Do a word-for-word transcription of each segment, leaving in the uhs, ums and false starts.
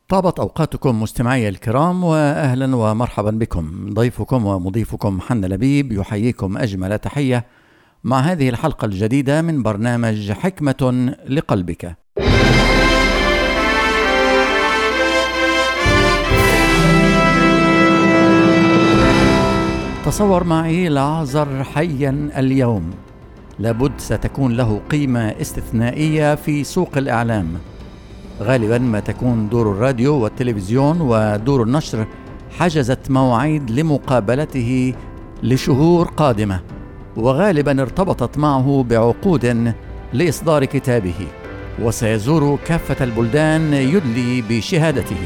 طابت أوقاتكم مستمعي الكرام، وأهلا ومرحبا بكم. ضيفكم ومضيفكم حنا لبيب يحييكم أجمل تحية مع هذه الحلقة الجديدة من برنامج حكمة لقلبك. تصور معي لعازر حيا اليوم، لابد ستكون له قيمة استثنائية في سوق الإعلام. غالبا ما تكون دور الراديو والتلفزيون ودور النشر حجزت موعد لمقابلته لشهور قادمة، وغالبا ارتبطت معه بعقود لإصدار كتابه، وسيزور كافة البلدان يدلي بشهادته.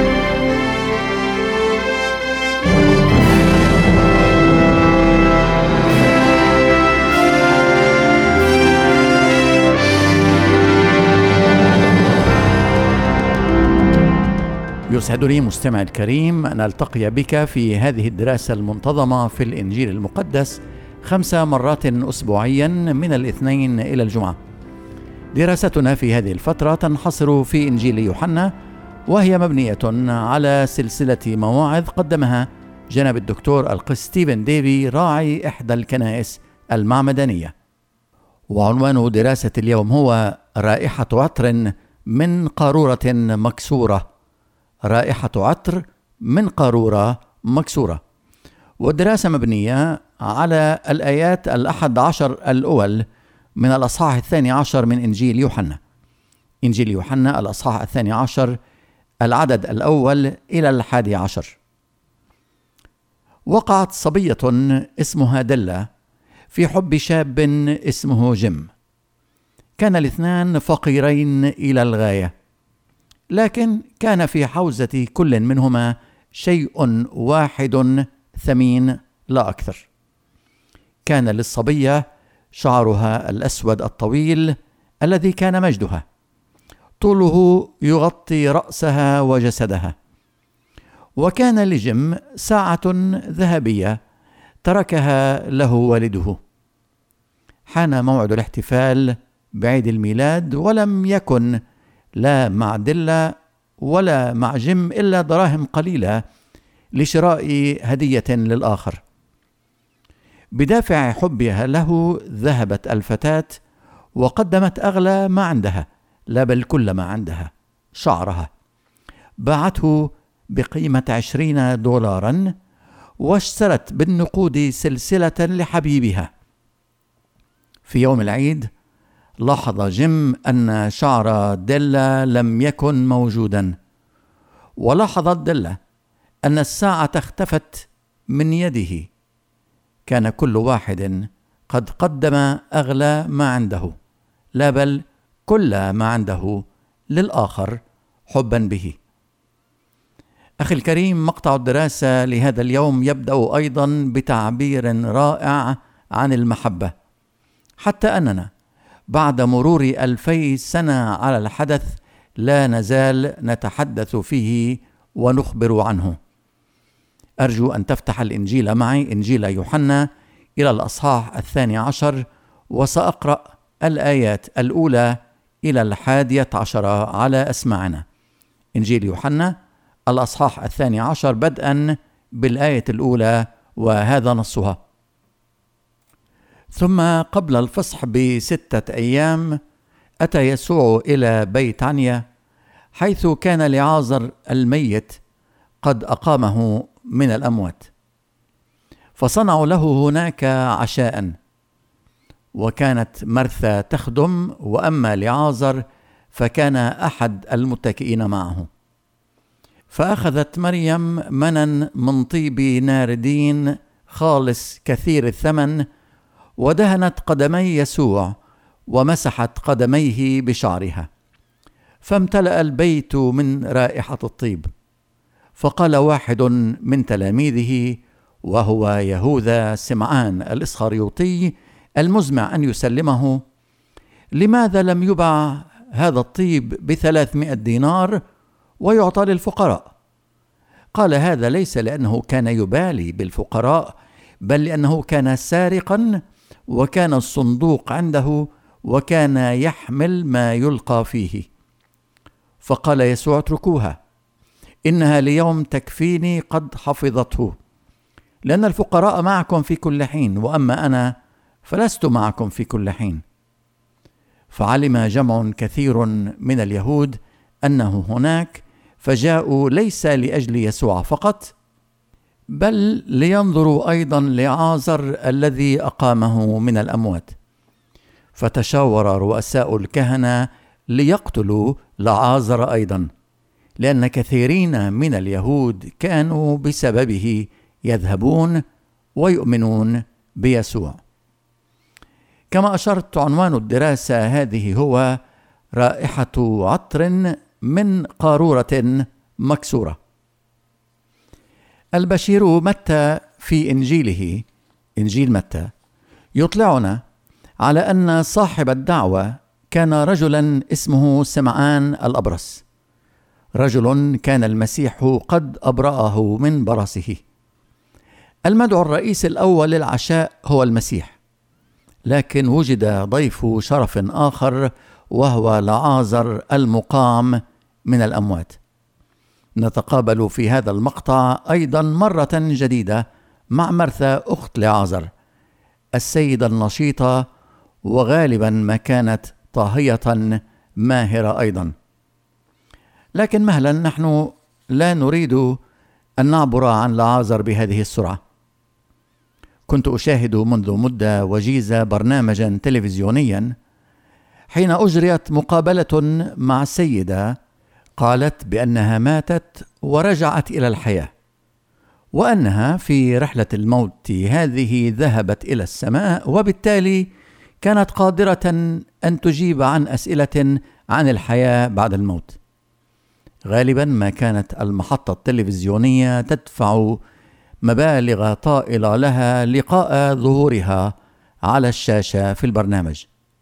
يسعدني مستمع الكريم أن ألتقي بك في هذه الدراسة المنتظمة في الإنجيل المقدس خمس مرات أسبوعيا من الاثنين إلى الجمعة. دراستنا في هذه الفترة تنحصر في إنجيل يوحنا، وهي مبنية على سلسلة مواعظ قدمها جناب الدكتور القس ستيفن ديفي راعي إحدى الكنائس المعمدانية. وعنوان دراسة اليوم هو رائحة عطر من قارورة مكسورة. رائحة عطر من قارورة مكسورة. والدراسة مبنية على الآيات الأحد عشر الأول من الأصحاح الثاني عشر من إنجيل يوحنا. إنجيل يوحنا الأصحاح الثاني عشر العدد الأول إلى الحادي عشر. وقعت صبية اسمها دلة في حب شاب اسمه جيم. كان الاثنان فقيرين إلى الغاية، لكن كان في حوزة كل منهما شيء واحد ثمين لا أكثر. كان للصبية شعرها الأسود الطويل الذي كان مجدها، طوله يغطي رأسها وجسدها. وكان لجيم ساعة ذهبية تركها له والده. حان موعد الاحتفال بعيد الميلاد، ولم يكن لا مع دلة ولا مع جيم إلا دراهم قليلة لشراء هدية للآخر. بدافع حبها له ذهبت الفتاة وقدمت أغلى ما عندها، لا بل كل ما عندها، شعرها. باعته بقيمة عشرين دولاراً، واشترت بالنقود سلسلة لحبيبها. في يوم العيد لاحظ جيم أن شعر دلة لم يكن موجودا، ولاحظت دلة أن الساعة اختفت من يده. كان كل واحد قد قدم أغلى ما عنده، لا بل كل ما عنده للآخر حبا به. أخي الكريم، مقطع الدراسة لهذا اليوم يبدأ أيضا بتعبير رائع عن المحبة، حتى أننا بعد مرور ألفي سنة على الحدث لا نزال نتحدث فيه ونخبر عنه. أرجو أن تفتح الإنجيل معي، إنجيل يوحنا، إلى الأصحاح الثاني عشر، وسأقرأ الآيات الأولى إلى الحادية عشرة على أسماعنا. إنجيل يوحنا الأصحاح الثاني عشر بدءا بالآية الأولى، وهذا نصها: ثم قبل الفصح بستة أيام أتى يسوع إلى بيت عنيا، حيث كان لعازر الميت قد أقامه من الأموات. فصنعوا له هناك عشاء، وكانت مرثا تخدم، وأما لعازر فكان أحد المتكئين معه. فأخذت مريم منا من طيب ناردين خالص كثير الثمن، ودهنت قدمي يسوع ومسحت قدميه بشعرها، فامتلأ البيت من رائحة الطيب. فقال واحد من تلاميذه، وهو يهوذا سمعان الإسخريوطي المزمع أن يسلمه: لماذا لم يباع هذا الطيب بثلاثمائة دينار ويعطى للفقراء؟ قال هذا ليس لأنه كان يبالي بالفقراء، بل لأنه كان سارقا، وكان الصندوق عنده، وكان يحمل ما يلقى فيه. فقال يسوع: اتركوها، إنها ليوم تكفيني قد حفظته، لأن الفقراء معكم في كل حين، وأما أنا فلست معكم في كل حين. فعلم جمع كثير من اليهود أنه هناك، فجاءوا ليس لأجل يسوع فقط، بل لينظروا أيضا لعازر الذي أقامه من الأموات. فتشاور رؤساء الكهنة ليقتلوا لعازر أيضا، لأن كثيرين من اليهود كانوا بسببه يذهبون ويؤمنون بيسوع. كما أشرت، عنوان الدراسة هذه هو رائحة عطر من قارورة مكسورة. البشير متى في إنجيله، إنجيل متى، يطلعنا على أن صاحب الدعوة كان رجلا اسمه سمعان الأبرص، رجل كان المسيح قد أبرأه من برصه. المدعو الرئيس الأول للعشاء هو المسيح، لكن وجد ضيف شرف آخر وهو لعازر المقام من الأموات. نتقابل في هذا المقطع أيضا مرة جديدة مع مرثا أخت لعازر، السيدة النشيطة، وغالبا ما كانت طاهية ماهرة أيضا. لكن مهلا، نحن لا نريد أن نعبر عن لعازر بهذه السرعة. كنت أشاهد منذ مدة وجيزة برنامجا تلفزيونيا حين أجريت مقابلة مع سيدة قالت بأنها ماتت ورجعت إلى الحياة، وأنها في رحلة الموت هذه ذهبت إلى السماء، وبالتالي كانت قادرة أن تجيب عن أسئلة عن الحياة بعد الموت. غالبا ما كانت المحطة التلفزيونية تدفع مبالغ طائلة لها لقاء ظهورها على الشاشة في البرنامج.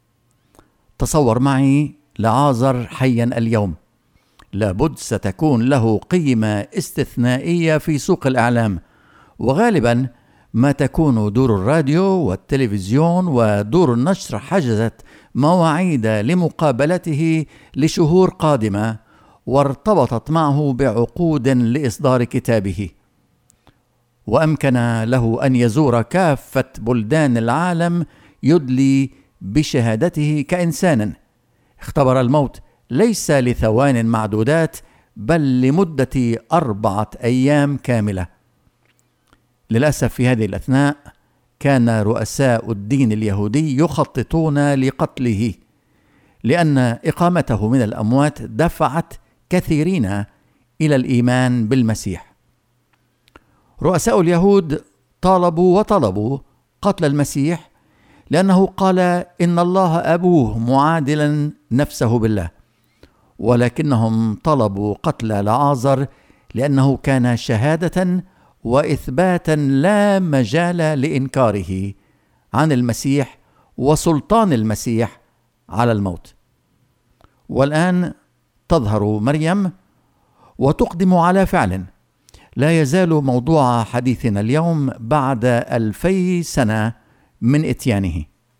تصور معي لعازر حيا اليوم، لابد ستكون له قيمة استثنائية في سوق الإعلام، وغالبا ما تكون دور الراديو والتلفزيون ودور النشر حجزت مواعيد لمقابلته لشهور قادمة، وارتبطت معه بعقود لإصدار كتابه، وأمكن له أن يزور كافة بلدان العالم يدلي بشهادته كإنسان اختبر الموت ليس لثوان معدودات، بل لمدة أربعة أيام كاملة. للأسف في هذه الأثناء كان رؤساء الدين اليهودي يخططون لقتله، لأن إقامته من الأموات دفعت كثيرين إلى الإيمان بالمسيح. رؤساء اليهود طالبوا وطلبوا قتل المسيح لأنه قال إن الله أبوه معادلا نفسه بالله، ولكنهم طلبوا قتل لعازر لأنه كان شهادة وإثباتا لا مجال لإنكاره عن المسيح وسلطان المسيح على الموت. والآن تظهر مريم وتقدم على فعل لا يزال موضوع حديثنا اليوم بعد ألفي سنة من إتيانه.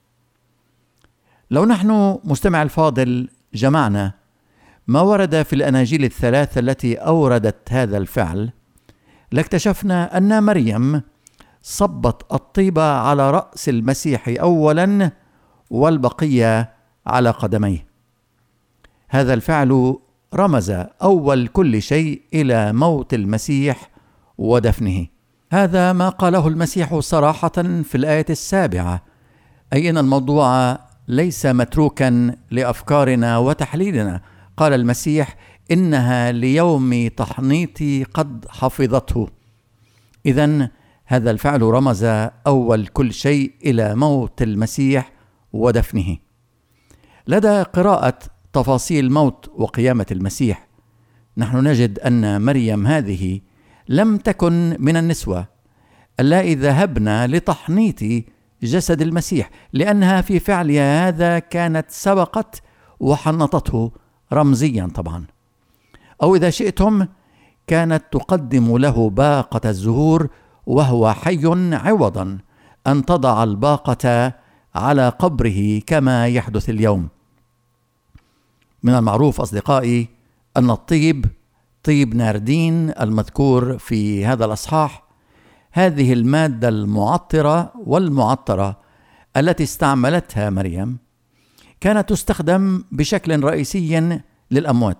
لو نحن مستمع الفاضل جمعنا ما ورد في الأناجيل الثلاثة التي أوردت هذا الفعل، لاكتشفنا أن مريم صبت الطيب على رأس المسيح أولا والبقية على قدميه. هذا الفعل رمز أول كل شيء إلى موت المسيح ودفنه. هذا ما قاله المسيح صراحة في الآية السابعة، أي أن الموضوع ليس متروكا لأفكارنا وتحليلنا. قال المسيح إنها ليوم تحنيطي قد حفظته. إذن هذا الفعل رمز أول كل شيء إلى موت المسيح ودفنه. لدى قراءة تفاصيل موت وقيامة المسيح نحن نجد أن مريم هذه لم تكن من النسوة اللائي ذهبن لتحنيط جسد المسيح، لأنها في فعلها هذا كانت سبقت وحنطته رمزيا طبعا، أو إذا شئتم كانت تقدم له باقة الزهور وهو حي، عوضا أن تضع الباقة على قبره كما يحدث اليوم. من المعروف أصدقائي أن الطيب طيب ناردين المذكور في هذا الأصحاح، هذه المادة المعطرة والمعطرة التي استعملتها مريم كانت تستخدم بشكل رئيسي للأموات.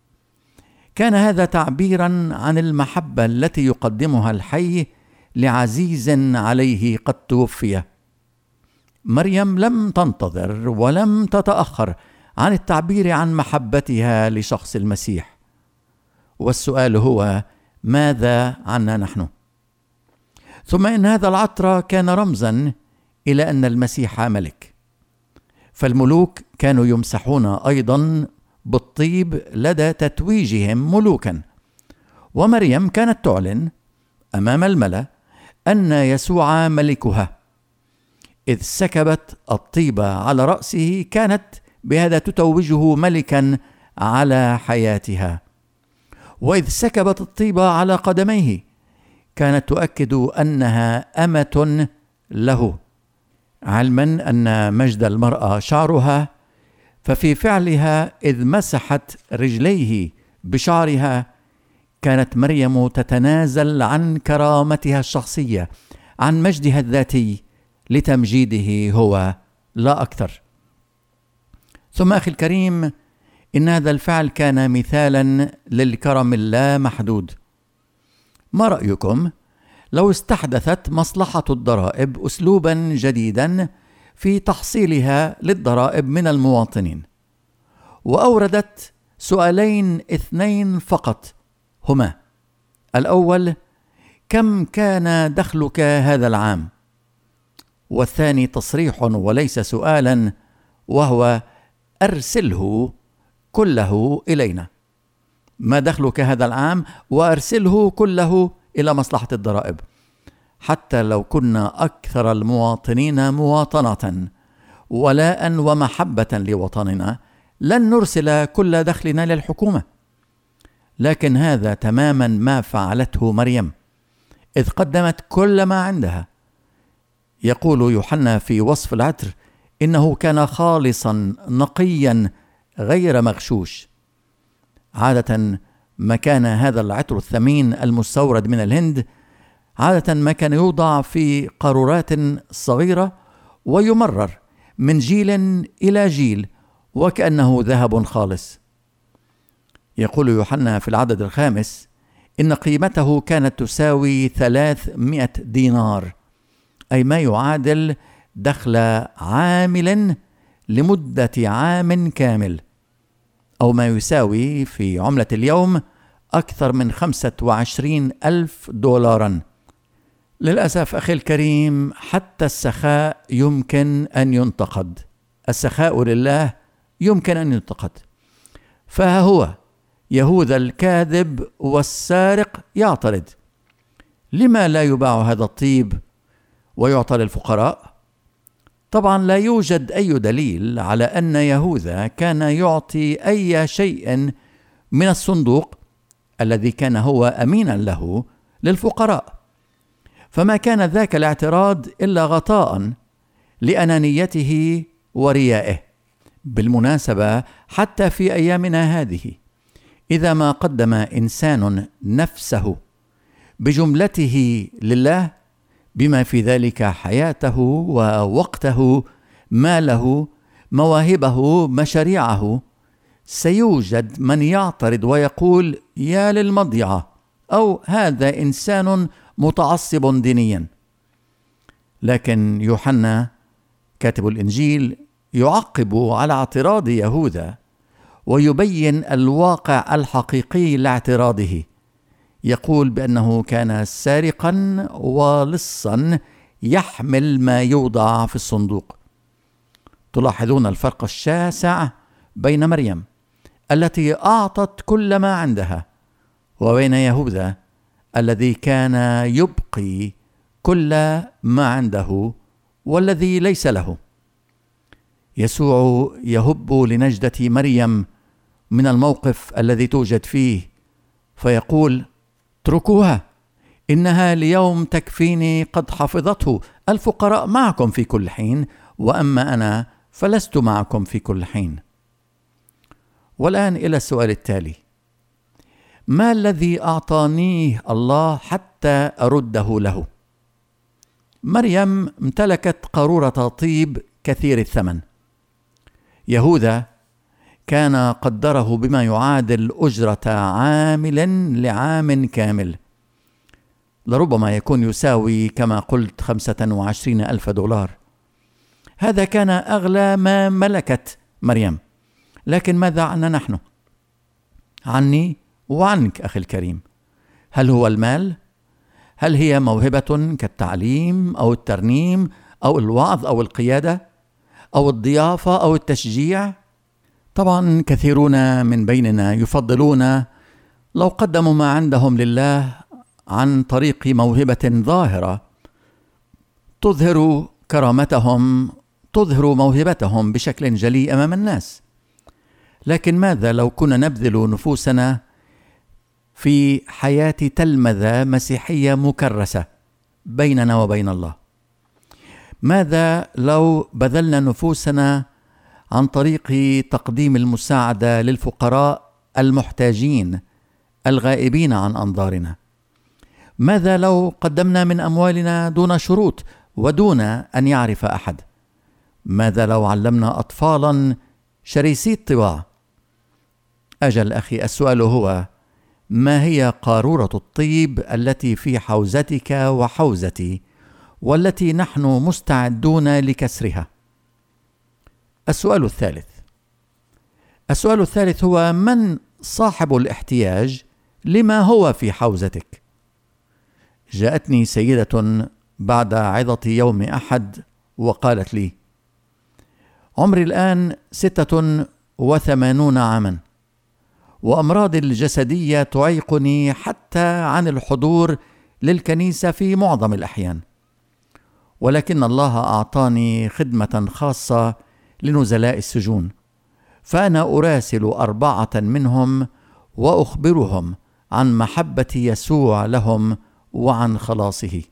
كان هذا تعبيرا عن المحبة التي يقدمها الحي لعزيز عليه قد توفي. مريم لم تنتظر ولم تتأخر عن التعبير عن محبتها لشخص المسيح. والسؤال هو: ماذا عنا نحن؟ ثم إن هذا العطر كان رمزا إلى أن المسيح ملك، فالملوك كانوا يمسحون أيضا بالطيب لدى تتويجهم ملوكا، ومريم كانت تعلن أمام الملأ أن يسوع ملكها. إذ سكبت الطيب على رأسه كانت بهذا تتوجه ملكا على حياتها، وإذ سكبت الطيب على قدميه كانت تؤكد أنها أمة له، علما أن مجد المرأة شعرها، ففي فعلها إذ مسحت رجليه بشعرها كانت مريم تتنازل عن كرامتها الشخصية، عن مجدها الذاتي، لتمجيده هو لا أكثر. ثم أخي الكريم، إن هذا الفعل كان مثالا للكرم اللامحدود. ما رأيكم لو استحدثت مصلحة الضرائب أسلوبا جديدا في تحصيلها للضرائب من المواطنين، وأوردت سؤالين اثنين فقط، هما: الأول: كم كان دخلك هذا العام؟ والثاني تصريح وليس سؤالا، وهو: أرسله كله إلينا. ما دخلك هذا العام؟ وأرسله كله إلى مصلحة الضرائب. حتى لو كنا أكثر المواطنين مواطنة ولاء ومحبة لوطننا لن نرسل كل دخلنا للحكومة. لكن هذا تماما ما فعلته مريم، إذ قدمت كل ما عندها. يقول يوحنا في وصف العطر إنه كان خالصا نقيا غير مغشوش. عادة ما كان هذا العطر الثمين المستورد من الهند عادة ما كان يوضع في قارورات صغيرة ويمرر من جيل إلى جيل وكأنه ذهب خالص. يقول يوحنا في العدد الخامس إن قيمته كانت تساوي ثلاثمائة دينار، أي ما يعادل دخل عامل لمدة عام كامل، أو ما يساوي في عملة اليوم أكثر من خمسة وعشرين ألف دولارا. للأسف أخي الكريم، حتى السخاء يمكن أن ينتقد، السخاء لله يمكن أن ينتقد. فها هو يهوذا الكاذب والسارق يعترض: لما لا يباع هذا الطيب ويعطى للفقراء؟ طبعا لا يوجد أي دليل على أن يهوذا كان يعطي أي شيء من الصندوق الذي كان هو أمينا له للفقراء، فما كان ذاك الاعتراض إلا غطاء لأنانيته وريائه. بالمناسبة، حتى في أيامنا هذه إذا ما قدم إنسان نفسه بجملته لله، بما في ذلك حياته ووقته، ماله، مواهبه، مشاريعه، سيوجد من يعترض ويقول: يا للمضيعة، أو هذا إنسان متعصب دينيا. لكن يوحنا كاتب الإنجيل يعقب على اعتراض يهوذا ويبين الواقع الحقيقي لاعتراضه. يقول بأنه كان سارقا ولصا يحمل ما يوضع في الصندوق. تلاحظون الفرق الشاسع بين مريم التي أعطت كل ما عندها وبين يهوذا الذي كان يبقي كل ما عنده والذي ليس له. يسوع يهب لنجدة مريم من الموقف الذي توجد فيه، فيقول: اتركوها، إنها اليوم تكفيني، قد حفظته. الفقراء معكم في كل حين، وأما أنا فلست معكم في كل حين. والآن إلى السؤال التالي: ما الذي أعطانيه الله حتى أرده له؟ مريم امتلكت قارورة طيب كثير الثمن. يهوذا كان قدره بما يعادل أجرة عامل لعام كامل، لربما يكون يساوي كما قلت خمسة وعشرين ألف دولار. هذا كان أغلى ما ملكت مريم. لكن ماذا عنا نحن؟ عني وعنك أخي الكريم. هل هو المال؟ هل هي موهبة كالتعليم أو الترنيم أو الوعظ أو القيادة أو الضيافة أو التشجيع؟ طبعا كثيرون من بيننا يفضلون لو قدموا ما عندهم لله عن طريق موهبة ظاهرة تظهر كرامتهم، تظهر موهبتهم بشكل جلي أمام الناس. لكن ماذا لو كنا نبذل نفوسنا في حياة تلمذة مسيحية مكرسة بيننا وبين الله؟ ماذا لو بذلنا نفوسنا عن طريق تقديم المساعدة للفقراء المحتاجين الغائبين عن أنظارنا؟ ماذا لو قدمنا من أموالنا دون شروط ودون أن يعرف أحد؟ ماذا لو علمنا أطفالا شريسي الطباع؟ أجل أخي، السؤال هو: ما هي قارورة الطيب التي في حوزتك وحوزتي والتي نحن مستعدون لكسرها؟ السؤال الثالث السؤال الثالث هو: من صاحب الاحتياج لما هو في حوزتك؟ جاءتني سيدة بعد عظة يوم أحد وقالت لي: عمري الآن ستة وثمانون عاما، وأمراضي الجسدية تعيقني حتى عن الحضور للكنيسة في معظم الأحيان، ولكن الله أعطاني خدمة خاصة لنزلاء السجون، فأنا أراسل أربعة منهم وأخبرهم عن محبة يسوع لهم وعن خلاصه.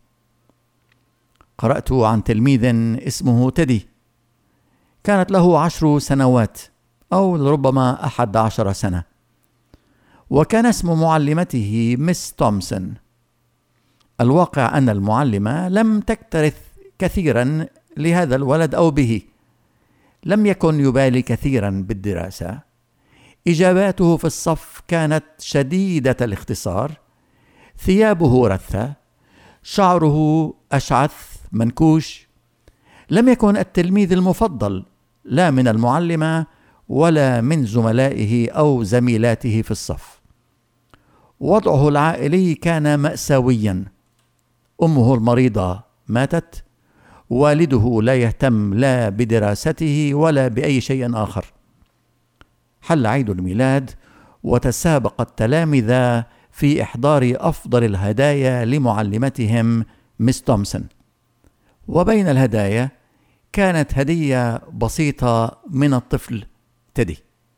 قرأت عن تلميذ اسمه تيدي، كانت له عشر سنوات أو لربما أحد عشر سنة، وكان اسم معلمته مس تومسون. الواقع أن المعلمة لم تكترث كثيرا لهذا الولد أو به، لم يكن يبالي كثيرا بالدراسة. إجاباته في الصف كانت شديدة الاختصار، ثيابه رثة، شعره أشعث منكوش. لم يكن التلميذ المفضل لا من المعلمة ولا من زملائه أو زميلاته في الصف. وضعه العائلي كان مأساويا. أمه المريضة ماتت، والده لا يهتم لا بدراسته ولا بأي شيء آخر. حل عيد الميلاد وتسابق التلامذة في إحضار أفضل الهدايا لمعلمتهم مس تومسون، وبين الهدايا كانت هدية بسيطة من الطفل تيدي.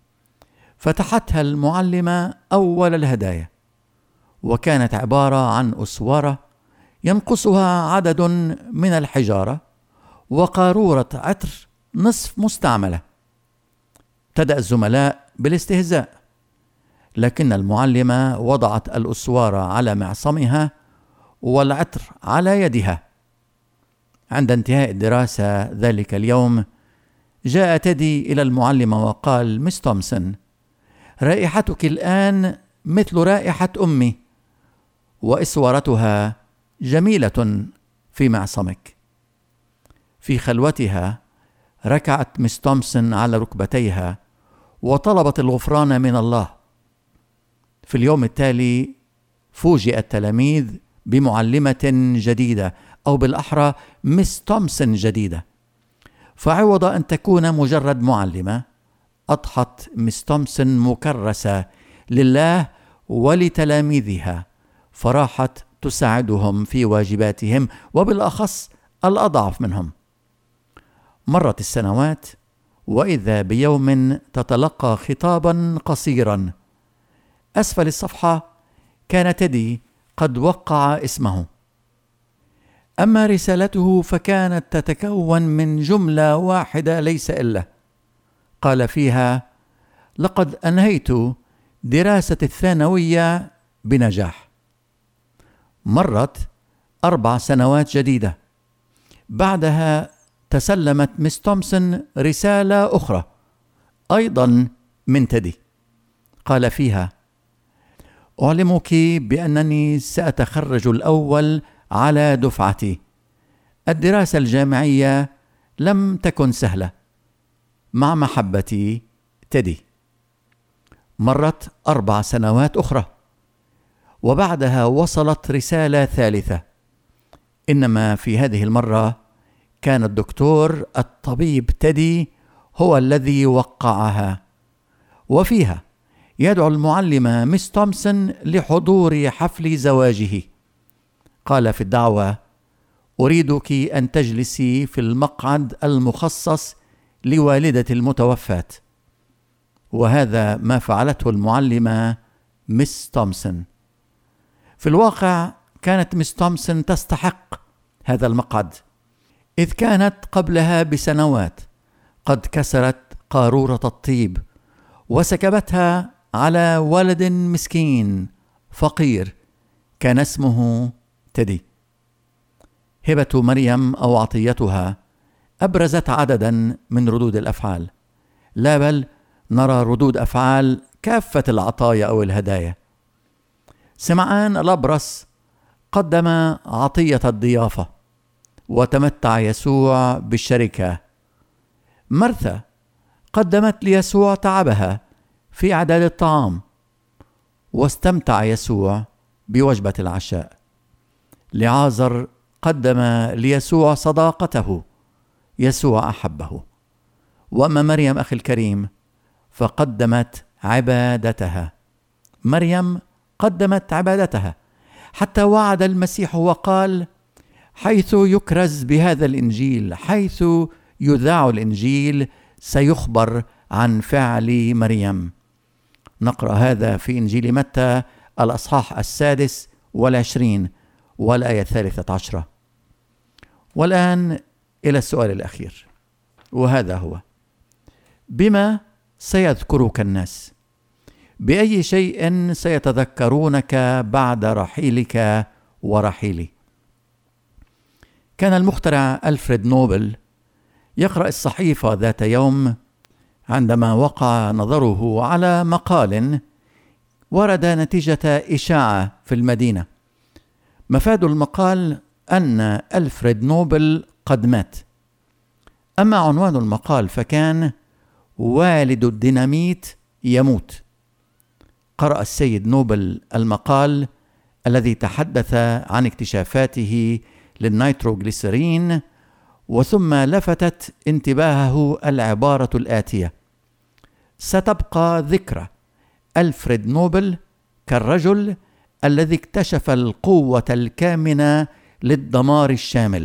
فتحتها المعلمة أول الهدايا، وكانت عبارة عن أسوارة ينقصها عدد من الحجارة وقارورة عطر نصف مستعملة. ابتدأ الزملاء بالاستهزاء، لكن المعلمة وضعت الأسوارة على معصمها والعطر على يدها. عند انتهاء الدراسة ذلك اليوم جاء تيدي إلى المعلمة وقال: مس تومسون، رائحتك الآن مثل رائحة أمي، وإسورتها جميلة في معصمك. في خلوتها ركعت مس تومسون على ركبتيها وطلبت الغفران من الله. في اليوم التالي فوجئ التلاميذ بمعلمة جديدة، أو بالأحرى مس تومسون جديدة. فعوض أن تكون مجرد معلمة، أضحت مس تومسون مكرسة لله ولتلاميذها، فراحت تساعدهم في واجباتهم، وبالأخص الأضعف منهم. مرت السنوات، وإذا بيوم تتلقى خطابا قصيرا. أسفل الصفحة كان تيدي قد وقع اسمه. أما رسالته فكانت تتكون من جملة واحدة ليس إلا. قال فيها: لقد أنهيت دراسة الثانوية بنجاح. مرت أربع سنوات جديدة. بعدها تسلمت مس تومسون رسالة أخرى أيضا من تيدي، قال فيها: أعلمك بأنني سأتخرج الأول على دفعتي. الدراسة الجامعية لم تكن سهلة. مع محبتي، تيدي. مرت أربع سنوات أخرى، وبعدها وصلت رسالة ثالثة، إنما في هذه المرة كان الدكتور الطبيب تيدي هو الذي وقعها، وفيها يدعو المعلمة مس تومسون لحضور حفل زواجه. قال في الدعوة: أريدك أن تجلسي في المقعد المخصص لوالدة المتوفاة. وهذا ما فعلته المعلمة مس تومسون. في الواقع كانت مس تومسون تستحق هذا المقعد، إذ كانت قبلها بسنوات قد كسرت قارورة الطيب وسكبتها على ولد مسكين فقير كان اسمه تيدي. هبة مريم أو عطيتها أبرزت عددا من ردود الأفعال، لا بل نرى ردود أفعال كافة العطايا أو الهدايا. سمعان الأبرص قدم عطية الضيافة وتمتع يسوع بالشركة. مرثا قدمت ليسوع تعبها في إعداد الطعام، واستمتع يسوع بوجبة العشاء. لعازر قدم ليسوع صداقته، يسوع أحبه. وأما مريم أخي الكريم فقدمت عبادتها. مريم قدمت عبادتها حتى وعد المسيح وقال: حيث يكرز بهذا الإنجيل، حيث يذاع الإنجيل، سيخبر عن فعل مريم. نقرأ هذا في إنجيل متى الأصحاح السادس والعشرين والآية الثالثة عشرة. والآن إلى السؤال الأخير، وهذا هو: بما سيذكرك الناس؟ بأي شيء سيتذكرونك بعد رحيلك ورحيلي؟ كان المخترع ألفريد نوبل يقرأ الصحيفة ذات يوم عندما وقع نظره على مقال ورد نتيجة إشاعة في المدينة. مفاد المقال أن ألفريد نوبل قد مات. أما عنوان المقال فكان: والد الديناميت يموت. قرأ السيد نوبل المقال الذي تحدث عن اكتشافاته للنيتروغليسيرين، وثم لفتت انتباهه العبارة الآتية: ستبقى ذكرى ألفريد نوبل كالرجل الذي اكتشف القوة الكامنة للدمار الشامل.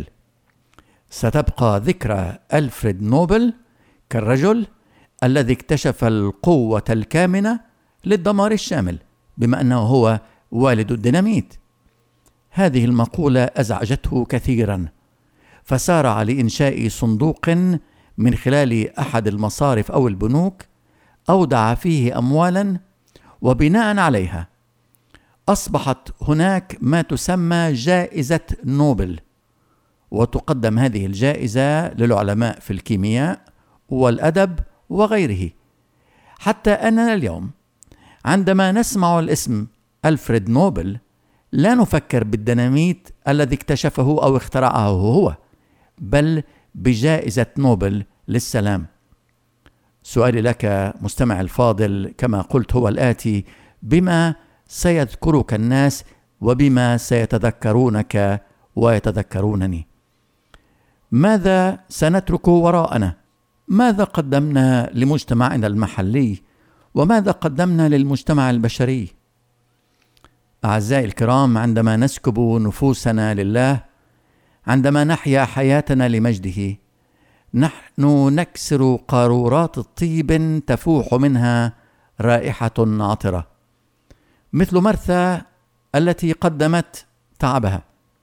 ستبقى ذكرى ألفريد نوبل كالرجل الذي اكتشف القوة الكامنة للدمار الشامل، بما أنه هو والد الديناميت. هذه المقولة أزعجته كثيرا، فسارع لإنشاء صندوق من خلال أحد المصارف أو البنوك، أودع فيه أموالا، وبناء عليها أصبحت هناك ما تسمى جائزة نوبل، وتقدم هذه الجائزة للعلماء في الكيمياء والأدب وغيره. حتى أننا اليوم عندما نسمع الاسم ألفريد نوبل لا نفكر بالديناميت الذي اكتشفه أو اخترعه هو، بل بجائزة نوبل للسلام. سؤالي لك مستمع الفاضل كما قلت هو الآتي: بما سيذكرك الناس وبما سيتذكرونك ويتذكرونني؟ ماذا سنترك وراءنا؟ ماذا قدمنا لمجتمعنا المحلي؟ وماذا قدمنا للمجتمع البشري؟ أعزائي الكرام، عندما نسكب نفوسنا لله، عندما نحيا حياتنا لمجده، نحن نكسر قارورات الطيب تفوح منها رائحة عطرة، مثل مرثا التي قدمت تعبها،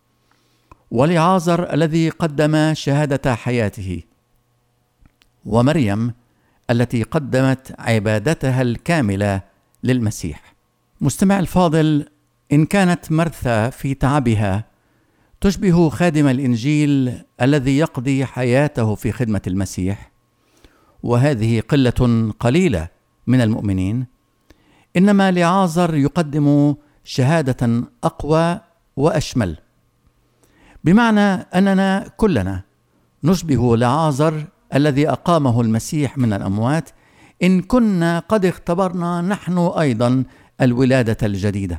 ولعازر الذي قدم شهادة حياته، ومريم التي قدمت عبادتها الكاملة للمسيح. مستمع الفاضل، إن كانت مرثا في تعبها تشبه خادم الإنجيل الذي يقضي حياته في خدمة المسيح، وهذه قلة قليلة من المؤمنين، إنما لعازر يقدم شهادة أقوى وأشمل، بمعنى أننا كلنا نشبه لعازر الذي أقامه المسيح من الأموات، إن كنا قد اختبرنا نحن أيضا الولادة الجديدة.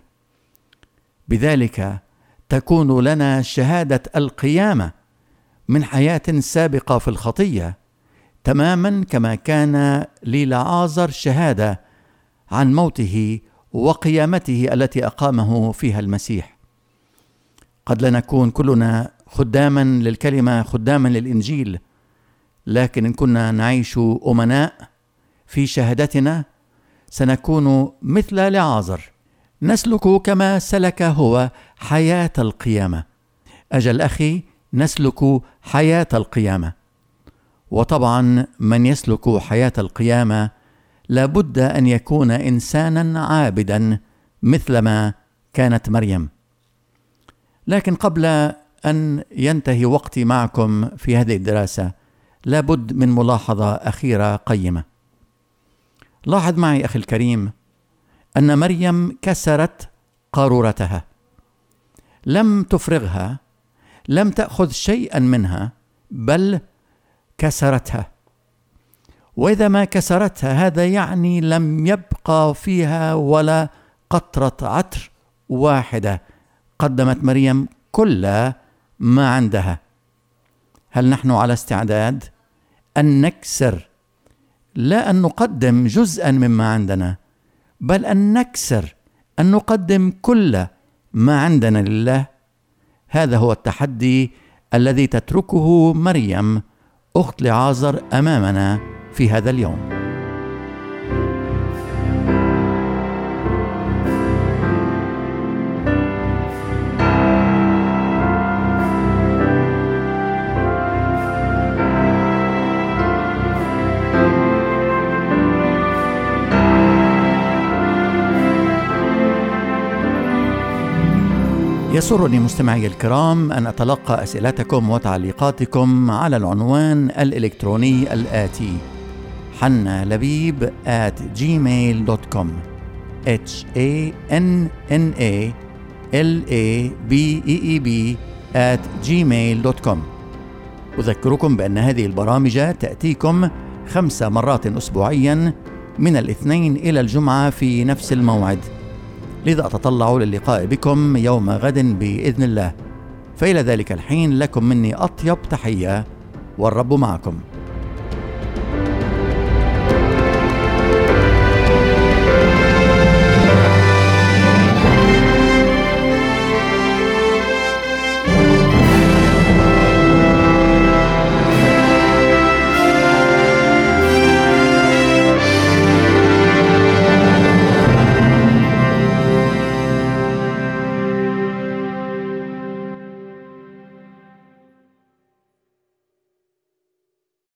بذلك تكون لنا شهادة القيامة من حياة سابقة في الخطية، تماما كما كان للعازر شهادة عن موته وقيامته التي أقامه فيها المسيح. قد لا نكون كلنا خداما للكلمة، خداما للإنجيل، لكن إن كنا نعيش أمناء في شهادتنا سنكون مثل لعازر، نسلك كما سلك هو حياة القيامة. أجل أخي، نسلك حياة القيامة. وطبعا من يسلك حياة القيامة لابد أن يكون إنسانا عابدا مثلما كانت مريم. لكن قبل أن ينتهي وقتي معكم في هذه الدراسة لابد من ملاحظة أخيرة قيمة. لاحظ معي أخي الكريم أن مريم كسرت قارورتها، لم تفرغها، لم تأخذ شيئا منها، بل كسرتها. وإذا ما كسرتها هذا يعني لم يبقى فيها ولا قطرة عطر واحدة. قدمت مريم كل ما عندها. هل نحن على استعداد أن نكسر، لا أن نقدم جزءا مما عندنا، بل أن نكسر، أن نقدم كل ما عندنا لله؟ هذا هو التحدي الذي تتركه مريم أخت لعازر أمامنا في هذا اليوم. يسرني مستمعي الكرام أن أتلقى أسئلتكم وتعليقاتكم على العنوان الإلكتروني الآتي: حنا لبيب آت جيميل دوت كوم H A N N A L A B E E B آت جيميل دوت كوم. أذكركم بأن هذه البرامج تأتيكم خمس مرات أسبوعيا من الاثنين إلى الجمعة في نفس الموعد، لذا أتطلع للقاء بكم يوم غد بإذن الله. فإلى ذلك الحين لكم مني أطيب تحية، والرب معكم.